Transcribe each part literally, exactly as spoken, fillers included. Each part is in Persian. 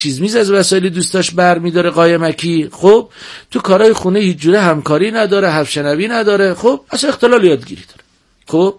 چیز میز از وسایل دوستاش برمی‌داره قایمکی، خب تو کارهای خونه هیچ جوره همکاری نداره، حرفشنوی نداره، خب اصلا اختلال یادگیری داره، خب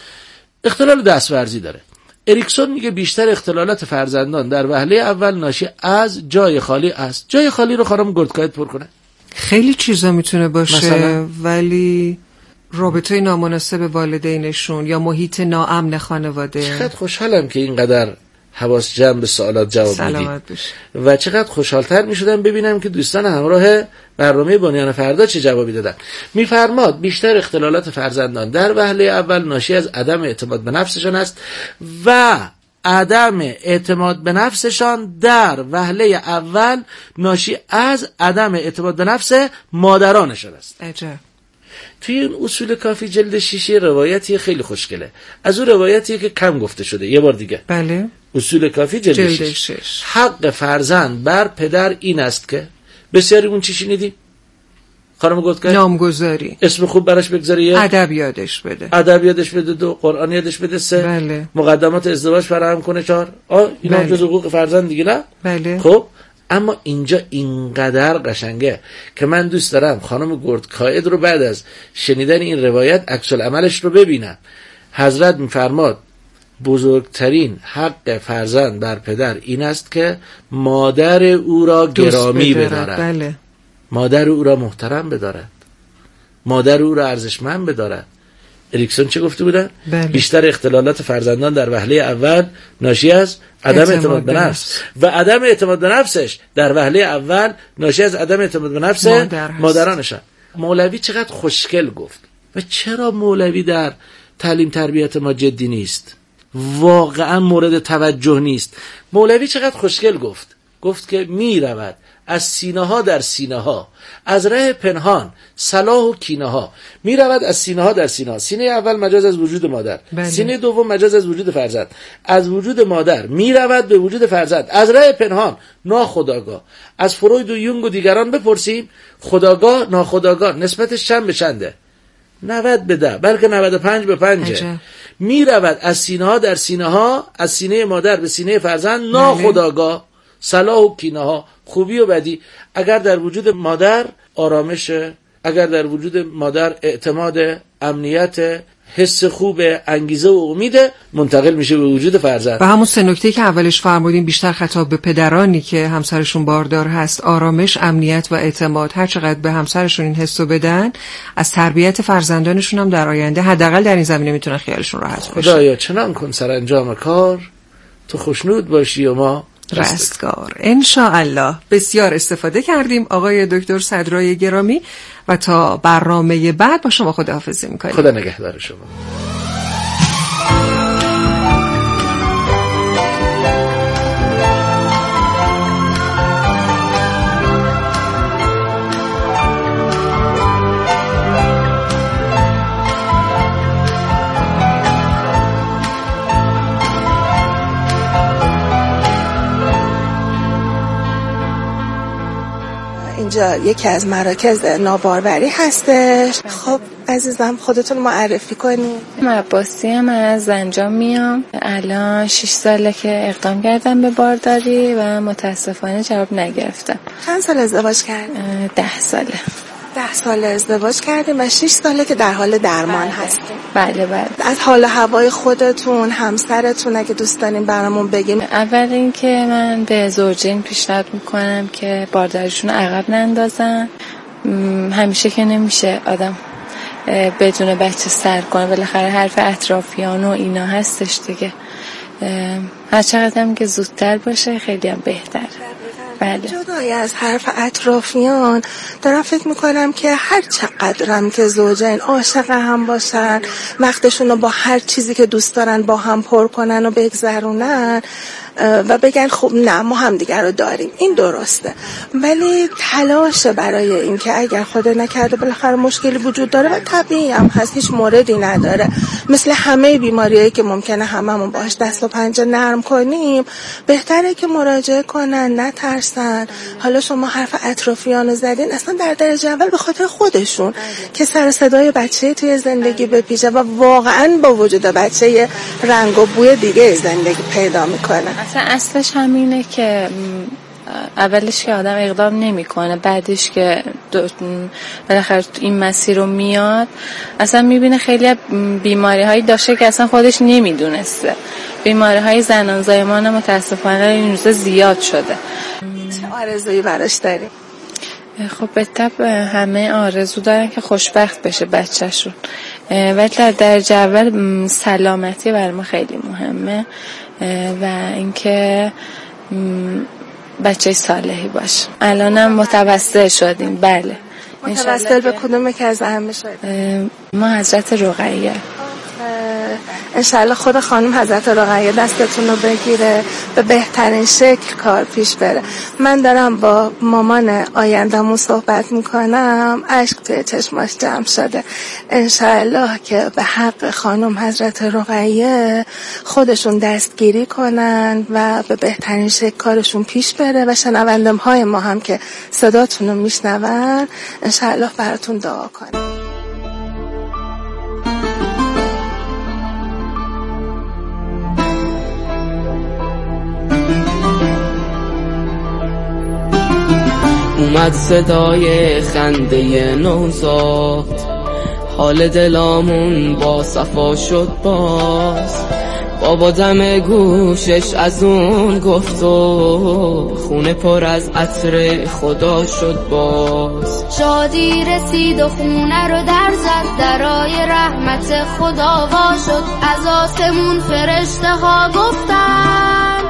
اختلال دستورزی داره. اریکسون میگه بیشتر اختلالات فرزندان در وهله اول ناشی از جای خالی است. جای خالی رو خانم گردکایت پر کنه. خیلی چیزا میتونه باشه مثلا؟ ولی رابطه نامناسب والدینشون یا محیط ناامن خانواده. چقدر خوشحالم که اینقدر حواس جمع به سوالات جواب میدید و چقدر خوشحالتر میشدم ببینم که دوستان همراه برنامه بنیان فردا چه جوابی دادن. میفرماد بیشتر اختلالات فرزندان در وهله اول ناشی از عدم اعتماد به نفسشان است و عدم اعتماد به نفسشان در وهله اول ناشی از عدم اعتماد به نفس مادرانشان است. عجب. توی این اصول کافی جلد شیشه روایتی خیلی خوشگله، از اون روایتیه که کم گفته شده. یه بار دیگه بله. اصول کافی جلد, جلد شش. شش. حق فرزند بر پدر این است که بسیاری اون چی شنیدی؟ خانم گفتگاه نامگذاری، اسم خوب براش بگذاری، ادب یادش بده، ادب یادش بده، دو قرآن یادش بده، سه بله. مقدمات ازدواج فراهم کنه، چهار آه اینا بله. جز حقوق فرزند دیگه نه؟ بله. خب اما اینجا اینقدر قشنگه که من دوست دارم خانم گردکاید رو بعد از شنیدن این روایت عکس العملش رو ببینم. حضرت میفرماد بزرگترین حق فرزند بر پدر این است که مادر او را گرامی بدارد. بله. مادر او را محترم بدارد، مادر او را ارزشمند بدارد. اریکسون چه گفته بودن؟ بله. بیشتر اختلالات فرزندان در وهله اول ناشی از عدم اعتماد, اعتماد به نفس و عدم اعتماد به نفسش در وهله اول ناشی از عدم اعتماد به نفس مادر مادرانشان. مولوی چقدر خوشگل گفت. و چرا مولوی در تعلیم تربیت ما جدی نیست؟ واقعا مورد توجه نیست. مولوی چقدر خوشگل گفت. گفت که می رود از سینه ها در سینه ها، از ره پنهان صلاح و کینه ها. می رود از سینه ها در سینه ها. سینه اول مجاز از وجود مادر، بله. سینه دوم مجاز از وجود فرزند. از وجود مادر می رود به وجود فرزند، از ره پنهان ناخودآگاه. از فروید و یونگ و دیگران بپرسیم خودآگاه ناخودآگاه نسبتش چند به چنده؟ نود به ده، بلکه نود و پنج به پنجه. می رود از سینه ها در سینه ها، از سینه مادر به سینه فرزند ناخودآگاه، صلاح و کینه ها، خوبی و بدی. اگر در وجود مادر آرامش، اگر در وجود مادر اعتماد، امنیت، حس خوب، انگیزه و امید، منتقل میشه به وجود فرزند. و همون سه نکته که اولش فرمودیم بیشتر خطاب به پدرانی که همسرشون باردار هست، آرامش، امنیت و اعتماد. هر چقدر به همسرشون این حسو بدن، از تربیت فرزندانشون هم در آینده حداقل در این زمینه میتونن خیالشون راحت بشه. خدایا چنان کن سرانجام کار تو خوشنود باشی و ما رستگار. انشاءالله. بسیار استفاده کردیم آقای دکتر صدرای گرامی و تا برنامه بعد با شما خداحافظی میکنیم. خدا نگهدار شما. اینجا یکی از مراکز ناباروری هستش. خب عزیزم خودتون معرفی کنید. من عباسی، من از زنجان میام. الان شش ساله که اقدام کردم به بارداری و متاسفانه جواب نگرفتم. چند سال ازدواج کردین؟ ده ساله. ده سال ازدواج کردیم و شش ساله که در حال درمان هستیم. بله بله. از حال هوای خودتون، همسرتون اگه دوست دارین برامون بگیم. اول اینکه من به زوجین پیشنهاد میکنم که بارداریشون عقب نندازن. همیشه که نمیشه آدم بدون بچه سر کنه، بالاخره حرف اطرافیان و اینا هستش دیگه. هر چقدر هم که زودتر باشه خیلی هم بهتر. بله. جدای از حرف اطرافیان دارم فکر میکنم که هر چقدرم که زوجین عاشق هم باشن، وقتشون رو با هر چیزی که دوست دارن با هم پر کنن و بگذرونن و بگن خب نه ما هم دیگر رو داریم، این درسته، ولی تلاش برای این که اگر خدا نکرده بالاخره مشکلی وجود داره و طبیعی هم هست، هیچ موردی نداره، مثل همه بیماریایی که ممکنه هممون باهاش دست و پنجه نرم کنیم، بهتره که مراجعه کنن، نترسن. حالا شما حرف اطرافیانو زدین، اصلا در درجه اول به خاطر خودشون که سر صدای بچه توی زندگی بپیچه و واقعا با وجود بچه رنگ و بوی دیگه زندگی پیدا میکنه. اصلا اصلش همینه که اولش که آدم اقدام نمیکنه، بعدش که بالاخره این مسیر رو میاد اصلا میبینه خیلی بیماری هایی داشته که اصلا خودش نمیدونسته. بیماری های زنان زایمان متاسفانه این روزا زیاد شده. چه آرزویی براش داری؟ خب به طب همه آرزو دارن که خوشبخت بشه بچه‌شون، ولی در درجه اول سلامتی برای ما خیلی مهمه و اینکه بچه صالحی باشه. الانم متوسل شدیم. بله. متوسل به کدوم که از همه شدیم؟ ما حضرت رقیه. انشالله خود خانم حضرت رقیه دستتون رو بگیره، به بهترین شکل کار پیش بره. من دارم با مامان آینده‌مون صحبت میکنم، اشک توی چشماش جمع شده. انشالله که به حق خانم حضرت رقیه خودشون دستگیری کنن و به بهترین شکل کارشون پیش بره و شنوندم های ما هم که صداتون رو میشنون انشالله براتون دعا کنن. اومد صدای خنده نوزاد، حال دلامون با صفا شد باز. بابا دم گوشش از اون گفت و خونه پر از عطر خدا شد باز. شادی رسید و خونه رو در زد، درای رحمت خدا وا شد. از آسمون فرشته ها گفتن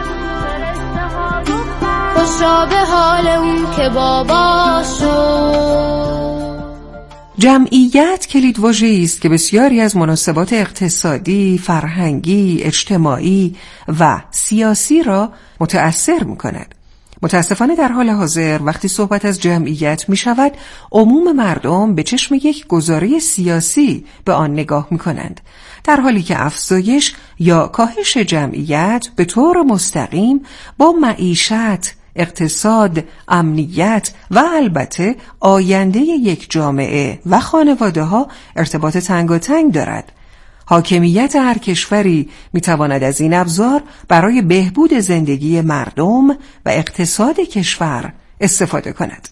خوشا به حال اون که بابا شد. جمعیت کلید واژه‌ای است که بسیاری از مناسبات اقتصادی، فرهنگی، اجتماعی و سیاسی را متأثر می‌کند. متاسفانه در حال حاضر وقتی صحبت از جمعیت می شود، عموم مردم به چشم یک گزاره سیاسی به آن نگاه می کنند، در حالی که افزایش یا کاهش جمعیت به طور مستقیم با معیشت، اقتصاد، امنیت و البته آینده یک جامعه و خانواده ها ارتباط تنگاتنگ دارد. حاکمیت هر کشوری میتواند از این ابزار برای بهبود زندگی مردم و اقتصاد کشور استفاده کند.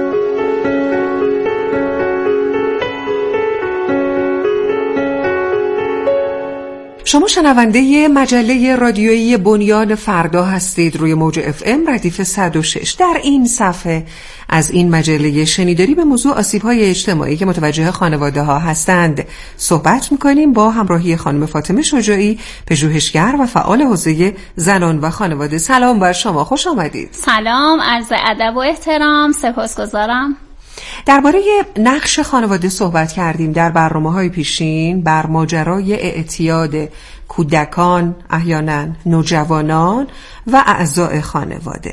شما شنونده مجله رادیویی بنیان فردا هستید روی موج اف ام ردیف صد و شش. در این صفحه از این مجله شنیداری به موضوع آسیب‌های اجتماعی که متوجه خانواده ها هستند صحبت می‌کنیم با همراهی خانم فاطمه شجاعی، پژوهشگر و فعال حوزه زنان و خانواده. سلام بر شما، خوش آمدید. سلام، عرض ادب و احترام، سپاسگزارم. درباره نقش خانواده صحبت کردیم در برنامه‌های پیشین، بر ماجرای اعتیاد کودکان، احیانا نوجوانان و اعضای خانواده.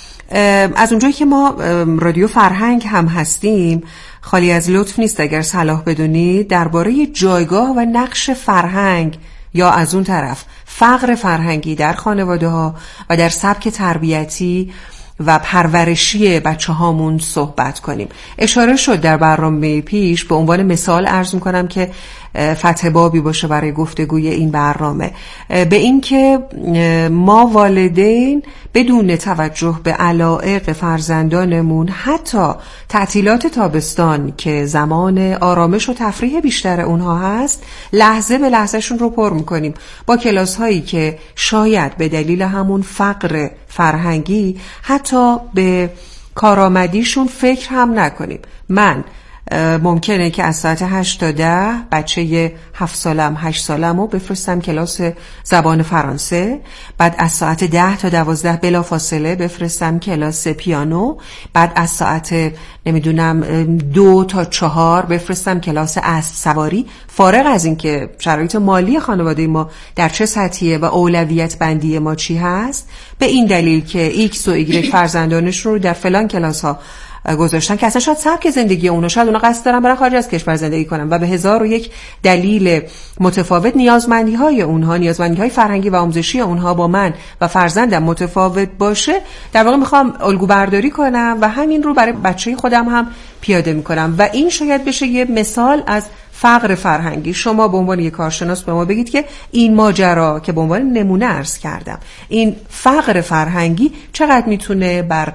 از اونجایی که ما رادیو فرهنگ هم هستیم، خالی از لطف نیست اگر صلاح بدونید درباره جایگاه و نقش فرهنگ یا از اون طرف فقر فرهنگی در خانواده ها و در سبک تربیتی و پرورشی بچه هامون صحبت کنیم. اشاره شد در برنامه پیش، به عنوان مثال عرض میکنم که فتح بابی باشه برای گفتگوی این برنامه، به این که ما والدین بدون توجه به علایق فرزندانمون حتی تعطیلات تابستان که زمان آرامش و تفریح بیشتر اونها هست، لحظه به لحظهشون رو پر میکنیم با کلاس هایی که شاید به دلیل همون فقر فرهنگی حتی به کارآمدیشون فکر هم نکنیم. من ممکنه که از ساعت هشت تا ده بچه هفت سالم هشت سالم رو بفرستم کلاس زبان فرانسه، بعد از ساعت ده تا دوازده بلا فاصله بفرستم کلاس پیانو، بعد از ساعت نمیدونم دو تا چهار بفرستم کلاس اسب سواری، فارغ از این که شرایط مالی خانواده ما در چه سطحیه و اولویت بندی ما چی هست، به این دلیل که ایکس و ایگرگ فرزندانش رو در فلان کلاس ها گذاشتن که اصلا شاید سبک زندگی اونا، شاید اونا قصد دارن برن خارج از کشور زندگی کنن و به هزار و یک دلیل متفاوت نیازمندی های اونها، نیازمندی های فرهنگی و آموزشی اونها با من و فرزندم متفاوت باشه، در واقع میخوام الگو برداری کنم و همین رو برای بچه خودم هم پیاده میکنم و این شاید بشه یه مثال از فقر فرهنگی، شما به عنوان یک کارشناس به ما بگید که این ماجرا که به عنوان نمونه عرض کردم، این فقر فرهنگی چقدر میتونه بر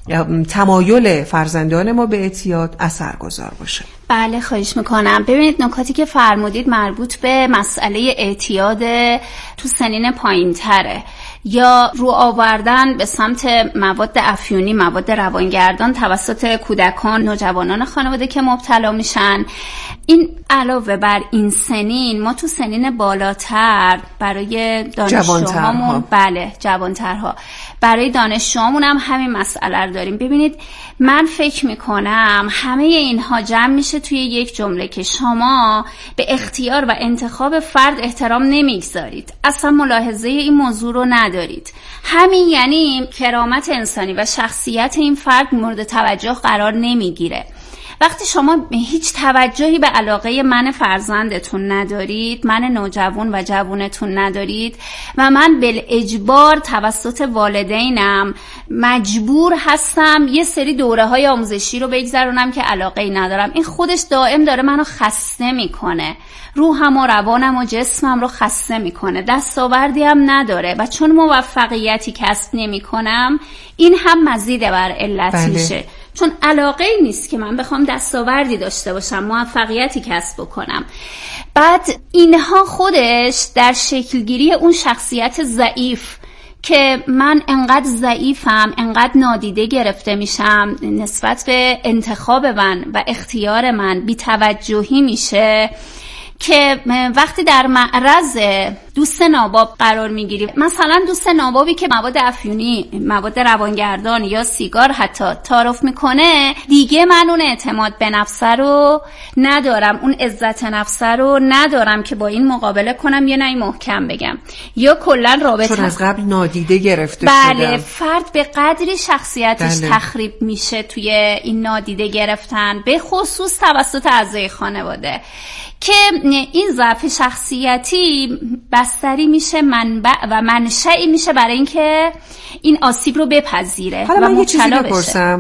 تمایل فرزندان ما به اعتیاد اثرگذار باشه؟ بله خواهش میکنم. ببینید نکاتی که فرمودید مربوط به مسئله اعتیاد تو سنین پایین تره یا رو آوردن به سمت مواد افیونی، مواد روانگردان توسط کودکان، نوجوانان خانواده که مبتلا میشن. این علاوه بر این سنین، ما تو سنین بالاتر برای دانشجوهامون، بله جوانترها، برای دانشجوهامون هم همین مسئله رو داریم. ببینید من فکر میکنم همه اینها جمع میشه توی یک جمله که شما به اختیار و انتخاب فرد احترام نمیگذارید، اصلا ملاحظه این موضوع رو ندارید. همین یعنی کرامت انسانی و شخصیت این فرد مورد توجه قرار نمیگیره. وقتی شما هیچ توجهی به علاقه من فرزندتون ندارید، من نوجوان و جوانتون ندارید و من بالاجبار توسط والدینم مجبور هستم یه سری دوره های آموزشی رو بگذرونم که علاقه ندارم، این خودش دائم داره منو خسته میکنه، روحم و روانم و جسمم رو خسته میکنه، دستاوردی هم نداره و چون موفقیتی کسب نمیکنم این هم مزید بر علت بله. میشه، چون علاقه نیست که من بخوام دستاوردی داشته باشم، موفقیتی کسب بکنم. بعد اینها خودش در شکلگیری اون شخصیت ضعیف که من انقدر ضعیفم، انقدر نادیده گرفته میشم نسبت به انتخاب من و اختیار من، بی‌توجهی میشه که وقتی در معرض دوست ناباب قرار میگیری، مثلا دوست نابابی که مواد افیونی، مواد روانگردان یا سیگار حتی تعارف میکنه، دیگه من اون اعتماد به نفس رو ندارم، اون عزت نفس رو ندارم که با این مقابله کنم یا نه محکم بگم، یا کلا رابطه چون از قبل نادیده گرفته بله شدم. فرد به قدری شخصیتش بله. تخریب میشه توی این نادیده گرفتن، به خصوص توسط اعضای خانواده، که این ضعف شخصیتی بستری میشه، منبع و منشأی میشه برای اینکه این آسیب رو بپذیره. حالا و من یه چیزی مبتلا بپرسم،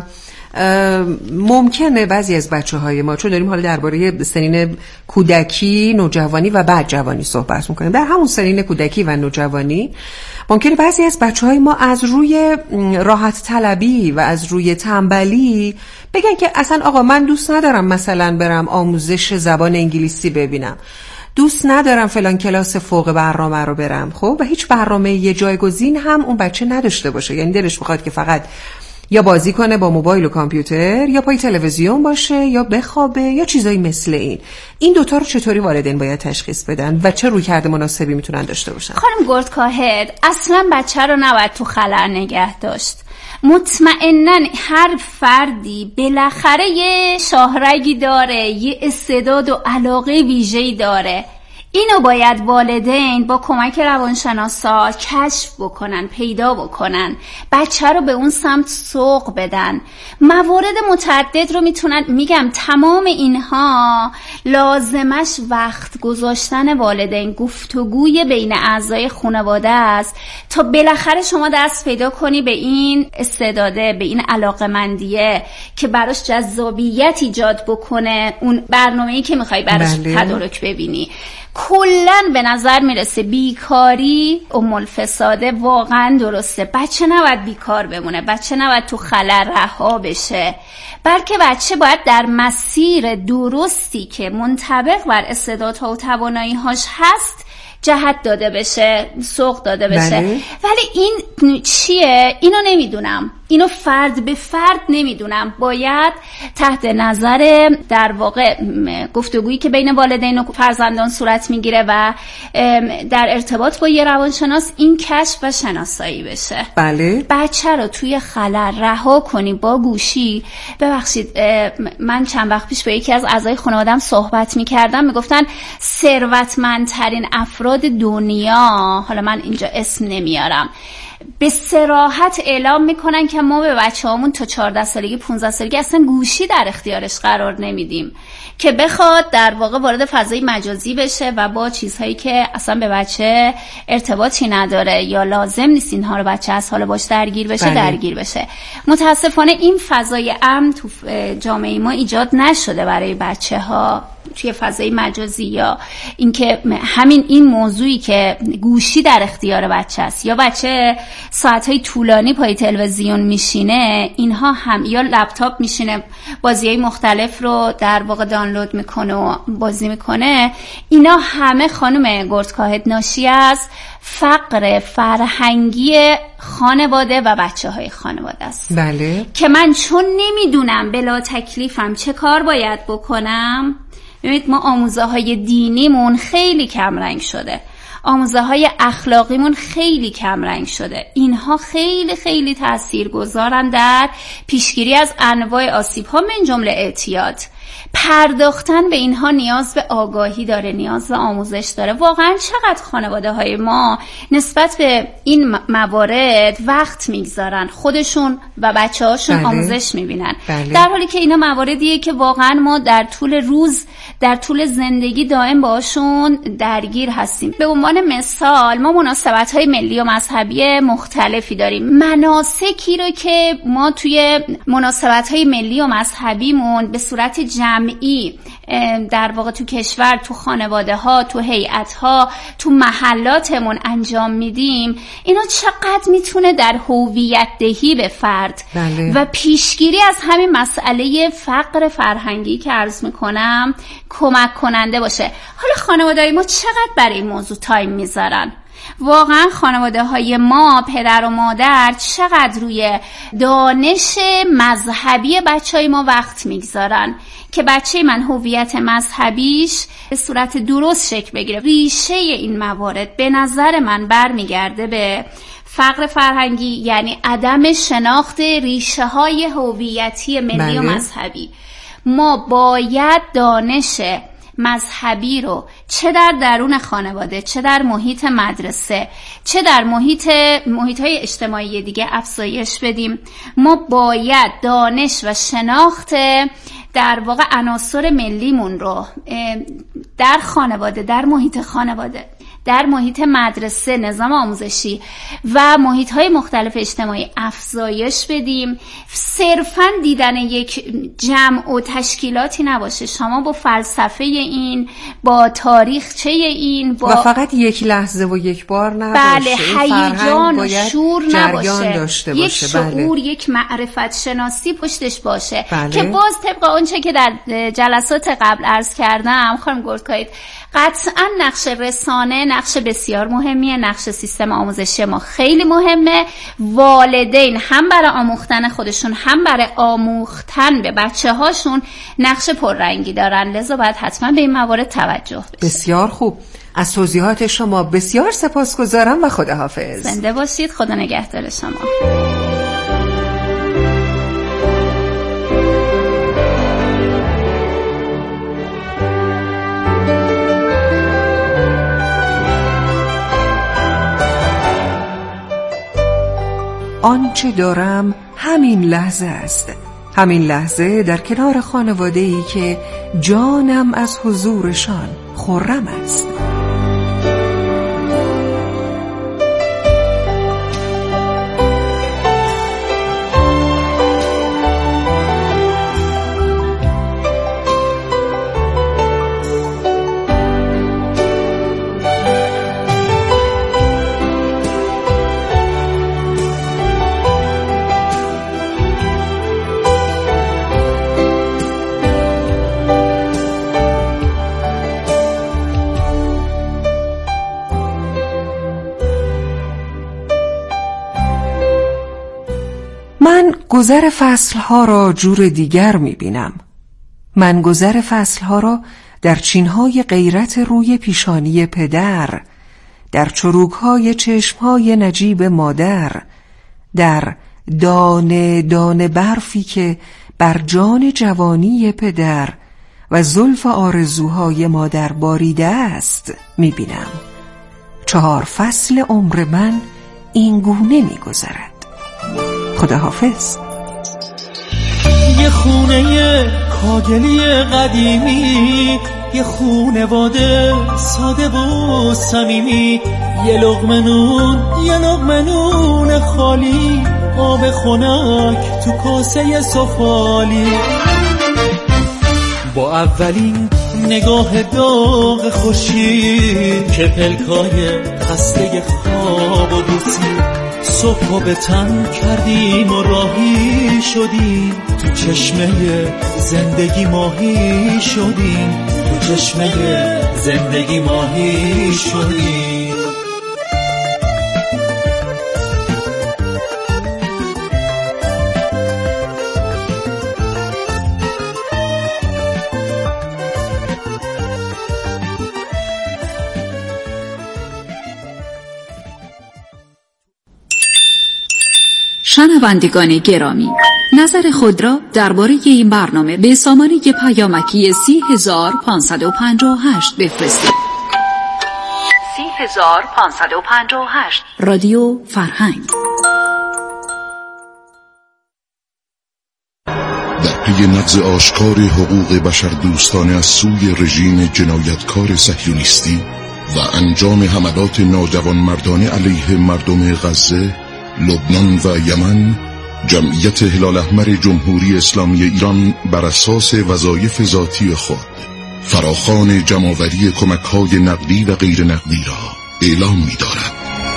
ممکنه بعضی از بچه‌های ما، چون داریم حالا درباره سنین کودکی، نوجوانی و بعد جوانی صحبت می‌کنیم، در همون سنین کودکی و نوجوانی ممکنه بعضی از بچه‌های ما از روی راحت طلبی و از روی تنبلی بگن که اصلا آقا من دوست ندارم مثلا برم آموزش زبان انگلیسی ببینم، دوست ندارم فلان کلاس فوق برنامه رو برم، خب و هیچ برنامه یه جایگزین هم اون بچه نداشته باشه، یعنی دلش بخواد که فقط یا بازی کنه با موبایل و کامپیوتر، یا پای تلویزیون باشه، یا بخوابه، یا چیزایی مثل این. این دوتا رو چطوری والدین باید تشخیص بدن و چه رویکرد مناسبی میتونن داشته باشن؟ خانم گردکاهد، اصلا بچه رو نباید تو خلأ نگه داشت. مطمئناً هر فردی بالاخره یه شاهرگی داره، یه استعداد و علاقه ویژه‌ای داره. اینو باید والدین با کمک روانشناسا کشف بکنن، پیدا بکنن، بچه رو به اون سمت سوق بدن. موارد متعدد رو میتونن، میگم تمام اینها لازمش وقت گذاشتن والدین، گفتگوی بین اعضای خانواده است تا بالاخره شما دست پیدا کنی به این استعداده، به این علاقمندیه که براش جذابیت ایجاد بکنه اون برنامه‌ای که میخوای براش بله. تدارک ببینی. کلن به نظر میرسه بیکاری ام الفساده، واقعا درسته. بچه نباید بیکار بمونه، بچه نباید تو خلأ رها بشه، بلکه بچه باید در مسیر درستی که منطبق بر استعدادها و توانایی‌هاش هست جهت داده بشه، سوق داده بشه. بله. ولی این چیه؟ اینو نمیدونم، اینو فرد به فرد نمیدونم. باید تحت نظر در واقع گفتگویی که بین والدین و فرزندان صورت میگیره و در ارتباط با یه روانشناس این کشف و شناسایی بشه. بله. بچه رو توی خلأ رها کنی با گوشی. ببخشید من چند وقت پیش با یکی از اعضای خانواده‌ام صحبت میکردم، میگفتن ثروتمندترین افراد دنیا، حالا من اینجا اسم نمیارم، به صراحت اعلام میکنن که ما به بچه‌هامون تا چهارده سالگی پانزده سالگی اصلا گوشی در اختیارش قرار نمیدیم که بخواد در واقع وارد فضای مجازی بشه و با چیزهایی که اصلا به بچه ارتباطی نداره یا لازم نیست اینها رو بچه از حالا باش درگیر بشه بله. درگیر بشه. متاسفانه این فضای امن تو جامعه ما ایجاد نشده برای بچه ها توی فضای مجازی، یا اینکه همین این موضوعی که گوشی در اختیار بچه است یا بچه ساعتهای طولانی پای تلویزیون میشینه، اینها هم یا لپتاپ میشینه بازیهای مختلف رو در واقع دانلود میکنه و بازی میکنه، اینا همه خانم گردکاهد ناشی از فقر فرهنگی خانواده و بچه های خانواده است. بله. که من چون نمیدونم بلا تکلیفم چه کار باید بکنم. ببینید ما آموزه های دینیمون خیلی کم رنگ شده، آموزه های اخلاقیمون خیلی کم رنگ شده. اینها خیلی خیلی تأثیر گذارن در پیشگیری از انواع آسیب ها، من جمله اعتیاد. پرداختن به اینها نیاز به آگاهی داره، نیاز به آموزش داره. واقعا چقدر خانواده های ما نسبت به این موارد وقت میگذارن، خودشون و بچه هاشون بله. آموزش میبینن بله. در حالی که اینا مواردیه که واقعا ما در طول روز در طول زندگی دائم باشون درگیر هستیم. به عنوان مثال ما مناسبت های ملی و مذهبی مختلفی داریم. مناسکی رو که ما توی مناسبت های ملی و مذهبیمون به صورت جمعی در واقع تو کشور، تو خانواده ها، تو هیئت ها، تو محلاتمون انجام میدیم، اینا چقدر میتونه در هویت دهی به فرد بله. و پیشگیری از همین مسئله فقر فرهنگی که عرض میکنم کمک کننده باشه. حالا خانواده ما چقدر برای این موضوع تایم میذارن؟ واقعا خانواده های ما، پدر و مادر چقدر روی دانش مذهبی بچه های ما وقت میگذارن که بچه من هویت مذهبیش به صورت درست شکل بگیره. ریشه این موارد به نظر من برمیگرده به فقر فرهنگی، یعنی عدم شناخت ریشه های هویتی ملی بله. و مذهبی. ما باید دانش مذهبی رو چه در درون خانواده، چه در محیط مدرسه، چه در محیط محیط‌های اجتماعی دیگه افزایش بدیم. ما باید دانش و شناخت در واقع عناصر ملیمون رو در خانواده، در محیط خانواده، در محیط مدرسه، نظام آموزشی و محیط‌های مختلف اجتماعی افزایش بدیم. صرفاً دیدن یک جمع و تشکیلاتی نباشه، شما با فلسفه این، با تاریخچه این، با و فقط یک لحظه و یک بار نباشه. بله، هیجان و شور نباشه، داشته یک باشه. شعور، بله. یک معرفت شناسی پشتش باشه بله. که باز طبق اونچه که در جلسات قبل عرض کردم خانم گردکاهد، قطعاً نقش رسانه نقش بسیار مهمیه، نقش سیستم آموزشی ما خیلی مهمه. والدین هم برای آموختن خودشون هم برای آموختن به بچه هاشون نقش پررنگی دارن، لذا باید حتما به این موارد توجه بشه. بسیار خوب، از توضیحات شما بسیار سپاسگزارم و خداحافظ. زنده باشید، خدا نگهدار شما. آنچه دارم همین لحظه است، همین لحظه در کنار خانواده‌ای که جانم از حضورشان خرم است. من گذر فصلها را جور دیگر می‌بینم. من گذر فصلها را در چینهای غیرت روی پیشانی پدر، در چروکهای چشمهای نجیب مادر، در دانه دانه برفی که بر جان جوانی پدر و زلف آرزوهای مادر باریده است می‌بینم. چهار فصل عمر من این گونه می گذرد. خداحافظ. یه خونه کاگلی قدیمی، یه خونواده ساده و صمیمی، یه لقمه نون یه لقمه نون خالی، آب خنک تو کاسه سفالی. با اولین نگاه داغ خورشید که پلکای خسته خواب و بوسید، صبح به تن کردیم و راهی شدیم، تو چشمه زندگی ماهی شدیم، تو چشمه زندگی ماهی شدیم. شنوندگان گرامی، نظر خود را درباره این برنامه به سامانه پیامکی سی هزار پانصد و پنجاه و هشت بفرستید. سی هزار پانصد و پنجاه و هشت رادیو فرهنگ. در پی نقض آشکار حقوق بشر دوستانه از سوی رژیم جنایتکار صهیونیستی و انجام حملات ناجوانمردانه علیه مردم غزه، لبنان و یمن، جمعیت هلال احمر جمهوری اسلامی ایران بر اساس وظایف ذاتی خود فراخوان جمع‌آوری کمک‌های نقدی و غیر نقدی را اعلام می‌دارد.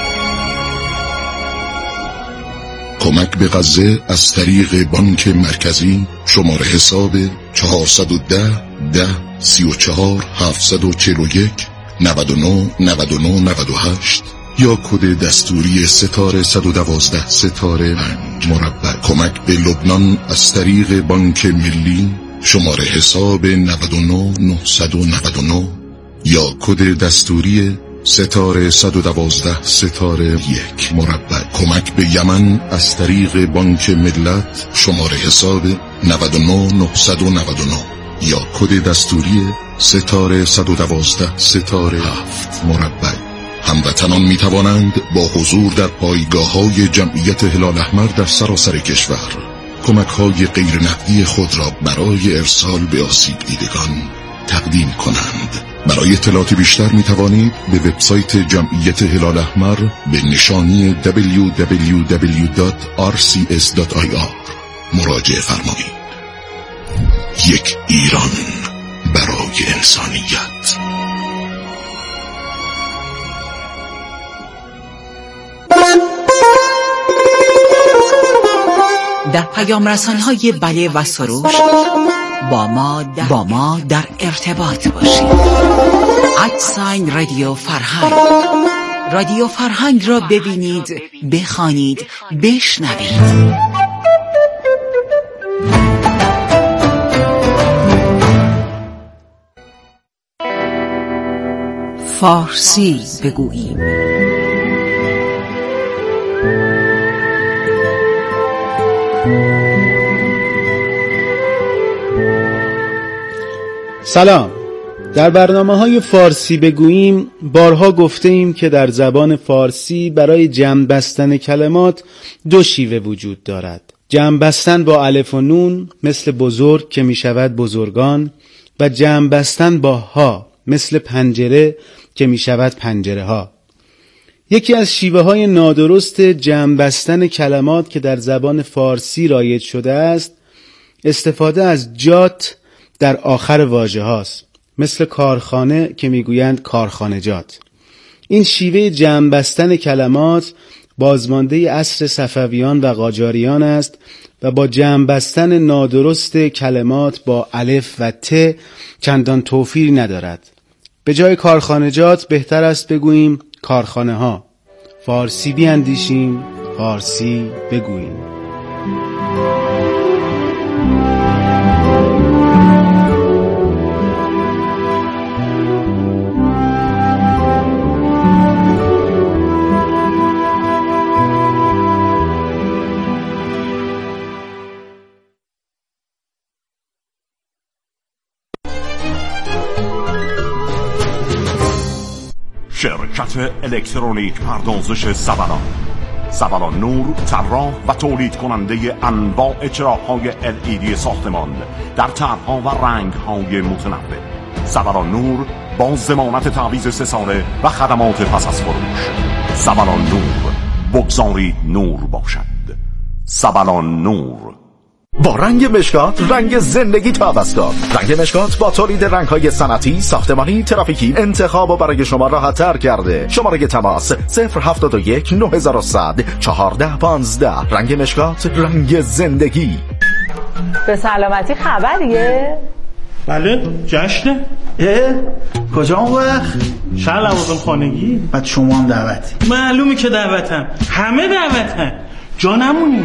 کمک به غزه از طریق بانک مرکزی شماره حساب چهارصد و ده ده سی و چهار هفتصد و چهل و یک نود و نه نود و نه نود و هشت یا کد دستوری ستاره صد و دوازده ستاره پنج مربع. کمک به لبنان از طریق بانک ملی شماره حساب نود و نه نهصد و نود و نه یا کد دستوری ستاره صد و دوازده ستاره یک مربع. کمک به یمن از طریق بانک ملت شماره حساب نود و نه نهصد و نود و نه یا کد دستوری ستاره صد و دوازده ستاره هفت مربع. هموطنان می توانند با حضور در پایگاه‌های جمعیت هلال احمر در سراسر کشور کمک‌های غیر نقدی خود را برای ارسال به آسیب دیدگان تقدیم کنند. برای اطلاعات بیشتر می توانید به وبسایت جمعیت هلال احمر به نشانی دبلیو دبلیو دبلیو دات آر سی اس دات آی آر مراجعه فرمایید. یک ایران برای انسانیت. در پیام رسان‌های بله و سروش با ما در, با ما در ارتباط باشید. ادساین رادیو فرهنگ. رادیو فرهنگ را ببینید، بخوانید، بشنوید. فارسی بگوییم. سلام. در برنامه‌های فارسی بگوییم بارها گفته ایم که در زبان فارسی برای جمع بستن کلمات دو شیوه وجود دارد. جمع بستن با الف و نون مثل بزرگ که می شود بزرگان و جمع بستن با ها مثل پنجره که می شود پنجره ها. یکی از شیوه های نادرست جمع بستن کلمات که در زبان فارسی رایج شده است استفاده از جات در آخر واژه هاست، مثل کارخانه که میگویند کارخانجات. این شیوه جمع بستن کلمات بازمانده عصر صفویان و قاجاریان است و با جمع بستن نادرست کلمات با الف و ت چندان توفیری ندارد. به جای کارخانجات بهتر است بگوییم کارخانه ها. فارسی بیاندیشیم، فارسی بگوییم. شرکت الکترونیک پردازش سبلان سبلان نور طراح و تولید کننده انواع چراغ‌های ال ای دی ساختمان در طرح‌ها و رنگ‌های متنوع. سبلان نور با ضمانت تعویض سه ساله و خدمات پس از فروش. سبلان نور، بگذارید نور باشد. سبلان نور. با رنگ مشکات رنگ زندگی تا عوض کن. رنگ مشکات با تولید رنگ‌های صنعتی، ساختمانی، ترافیکی انتخاب و برای شما راحت‌تر کرده. شماره تماس صفر هفتاد و یک نه هزار و صد چهارده پانزده. رنگ مشکات، رنگ زندگی. به سلامتی خبریه؟ بله، جشنه. اه؟ کجا اون وقت؟ شهر لوازم خانگی. بعد شما هم دعوتی. معلومه که دعوتم. همه دعوتن. جا نمونی.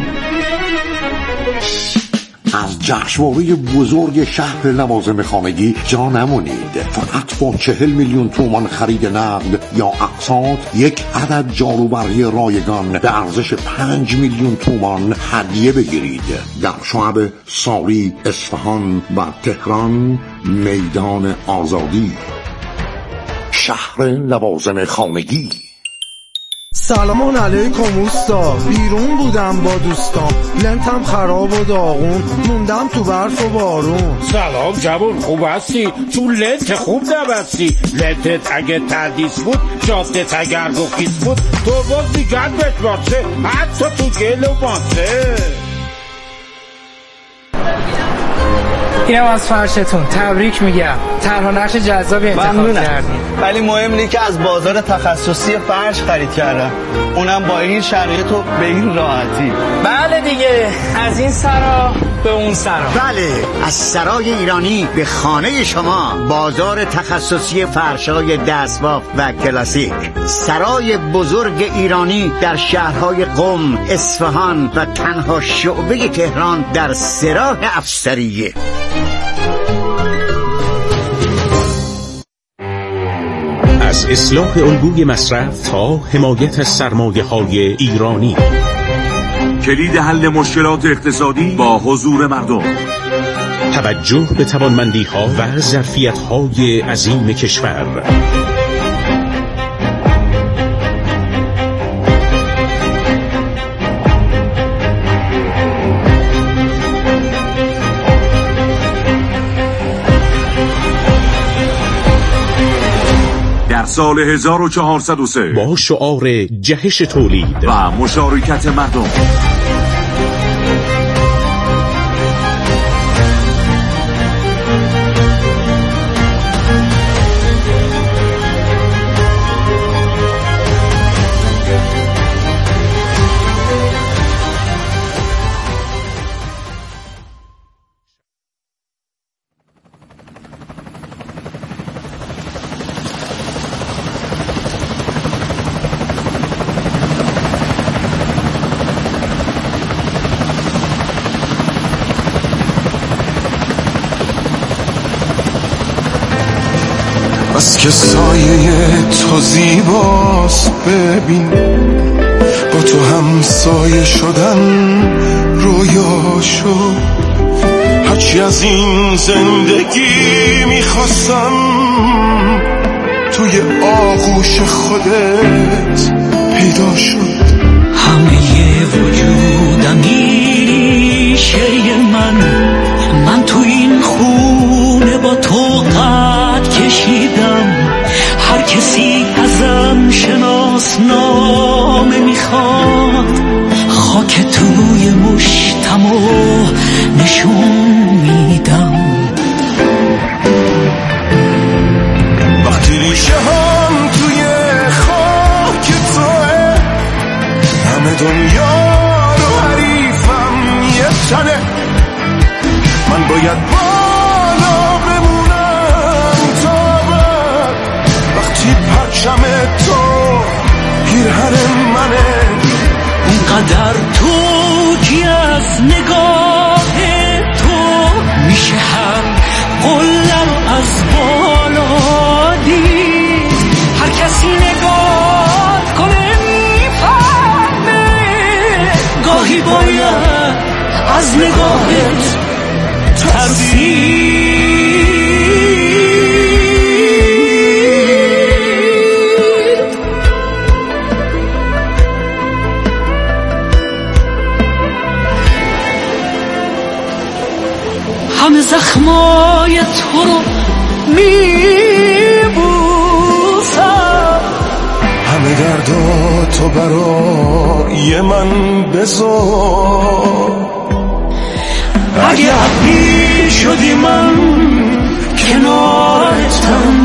از جشنواره بزرگ شهر لوازم خانگی جا نمونید. فقط با چهل میلیون تومان خرید نقد یا اقساط یک عدد جاروبرقی رایگان به ارزش پنج میلیون تومان هدیه بگیرید. در شعب ساری، اصفهان و تهران. میدان آزادی. شهر لوازم خانگی. سلام علیکم اوستا، بیرون بودم با دوستام، لنتم خراب و داغون، موندم تو برف و بارون. سلام جوون، خوب هستی؟ تو لنت خوب نبستی. لنتت اگه تردیس بود، جادت اگر گخیز بود، تو باز دیگر بهت باشه، حتی تو گل و ماسه. اینم از فرشتون، تبریک میگم. تنها نقش جذابی انتخاب کردین. ولی مهم اینه که از بازار تخصصی فرش خرید کردم، اونم با این شرایط و به این راحتی. بله دیگه، از این سرا به اون سرا. بله، از سرای ایرانی به خانه شما. بازار تخصصی فرشای دستباف و کلاسیک. سرای بزرگ ایرانی در شهرهای قم، اصفهان و تنها شعبه تهران در سراح افسریه. از اصلاح الگوی مصرف تا حمایت از سرمایه‌های ایرانی. کلید حل مشکلات اقتصادی با حضور مردم. توجه به توانمندی‌ها و ظرفیت‌های عظیم کشور. در سال هزار و چهارصد و سه با شعار جهش تولید و مشارکت مردم، بس که سایه تو زیباست، ببین با تو هم سایه شدن رویا شد. هرچی از این زندگی میخواستم توی آغوش خودت پیدا شد. همه وجودمی شی من، من تو این خونه با تو قد کشیدم. هر کسی ازم شناسنامه میخواد، خاک توی مشتمو نشون میدم. وقتی ریشه هم توی خاک توه، همه دنیا رو حریفم یه تنه. من باید بالا بمونم تا بعد، وقتی پرچم تو پیرهن منه. اونقدر تو که از نگاه تو میشه هر قله رو از بالا دید. هر کسی نگاه کنه میفهمه، گاهی باید از نگاهت ترسید. همه زخمای تو رو میبوسم، همه دردا تو برای من بذار. اگه عبی شدی من کنارتم،